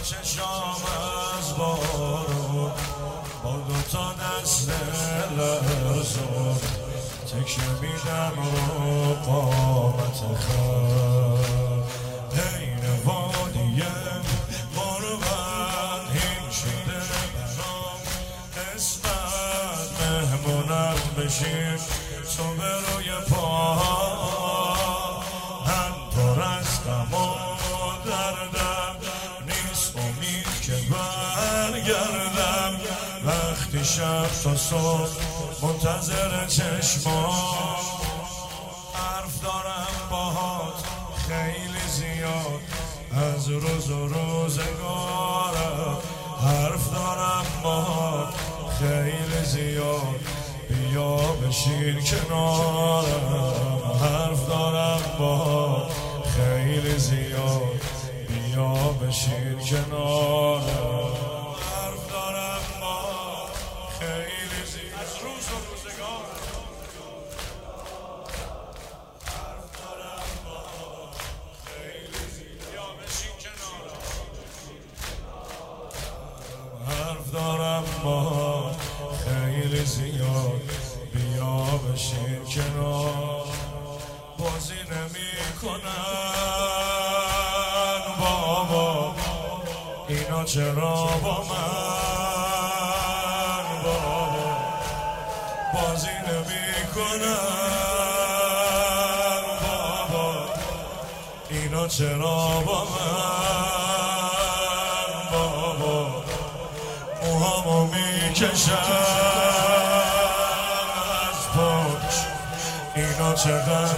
چشام از بارون با دوتا دست لرزون تکیه میدم رو قامت خم حین وادی غربت این شده برام اسمت مهمونم بشیم تو به روی پا هم پر از غم و دردم نیست امید که برگردم وقتی شب تا صبح منتظر چشمام حرف دارم باهات خیلی زیاد از روز و روزگارم حرف دارم باهات خیلی زیاد بیا بشین کنارم حرف دارم باهات خیلی زیاد بیا بشین کنارم حرف دارم باهات خیلی زیاد از روز و روزگارم حرف دارم باهات خیلی زیاد بیا بشین کنارم حرف دارم باهات خیلی زیاد بیا بشین کنار بازی نمی کنن بابا اینا چرا با من بابا بازی نمی کنن بابا اینا چرا با من بابا موهامو میکشن اینا چقدر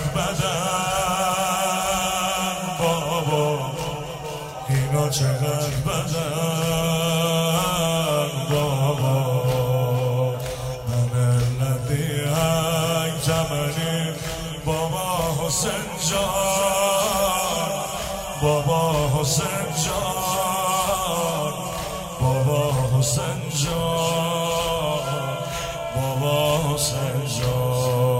بدن بابا اینا چقدر بدن بابا من الذی انجمنی بابا حسین جان بابا حسین جان بابا حسین جان بابا حسین جان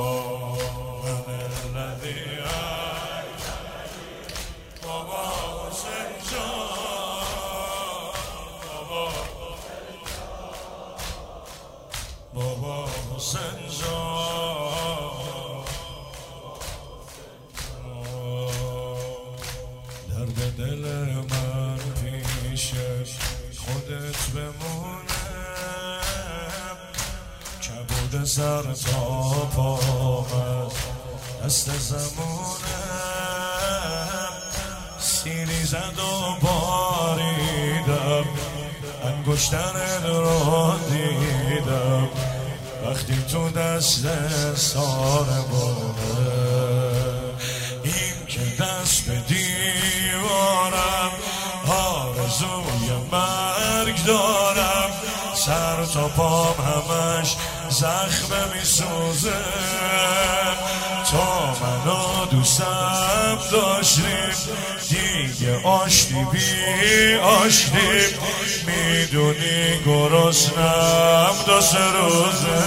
بابا حسین جان درد دل من پیش خودت بمونه کبود سر تا پام دست زمونه سینی زد و باریدم انگشتر رو دیدم وقتی تو دست ساربانه این که دست به دیوارم آرزوی مرگ دارم سر تا پام همش زخم میسوزه تو منو دوستم داشتیم دیگه آشتی بی آشتی میدونی گرسنم دو سه روزه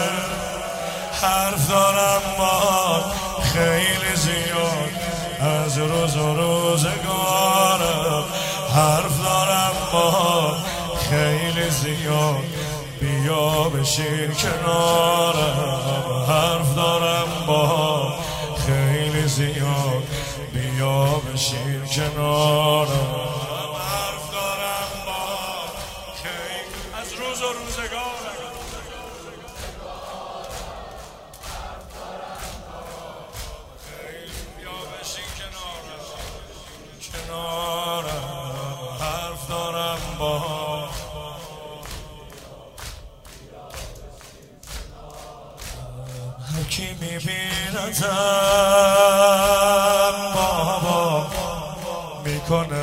حرف دارم با خیلی زیاد از روز و روزگارم حرف دارم با خیلی زیاد بیا بشین کنارم حرف دارم با خیلی زیاد بیا بشین کنارم حرف دارم با خیلی از روز و روزگارم خیلی بیا بشین کنارم حرف دارم با کی میبیندم بابا میکنه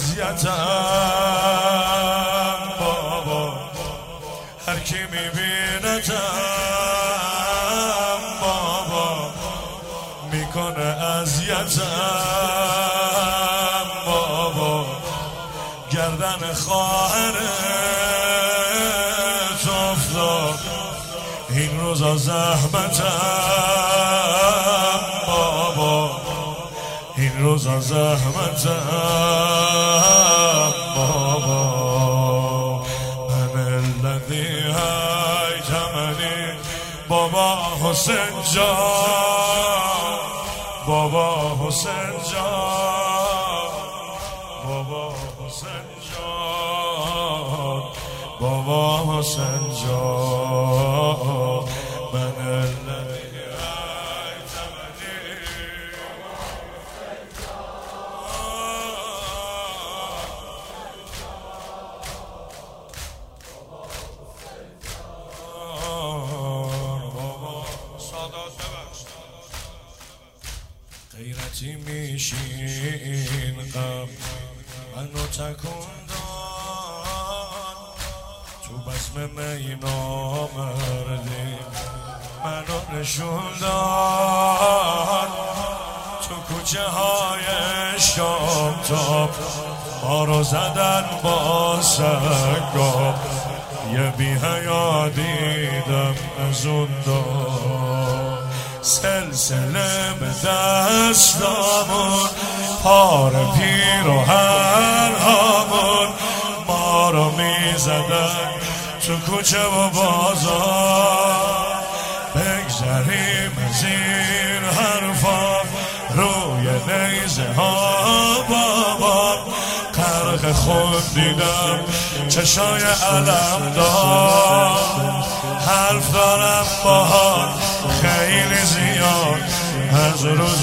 اذیتم بابا هر کی میبیندم بابا میکنه اذیتم بابا گردن خواهرت افتاد این روزا زحمتم بابا این روزا زحمتم بابا من الذي هيتمني بابا حسین جان بابا حسین جان بابا حسین جان بابا حسین جان من الذي غیرتی میشین غم منو تکون داد تو بزم مینا مردی منو نشون داد تو کوچه های شام تاب ما رو زدن با سگا یه بی حیا دیدم از اون دار سلسله به دستامون پار پیر و هرهامون ما رو میزدن تو کوچه و بازار بگذریم از این حرفا روی نیزه ها بابا غرق خود دیدم چشای علم دار حرف دارم باهات خیلی زیاد از روز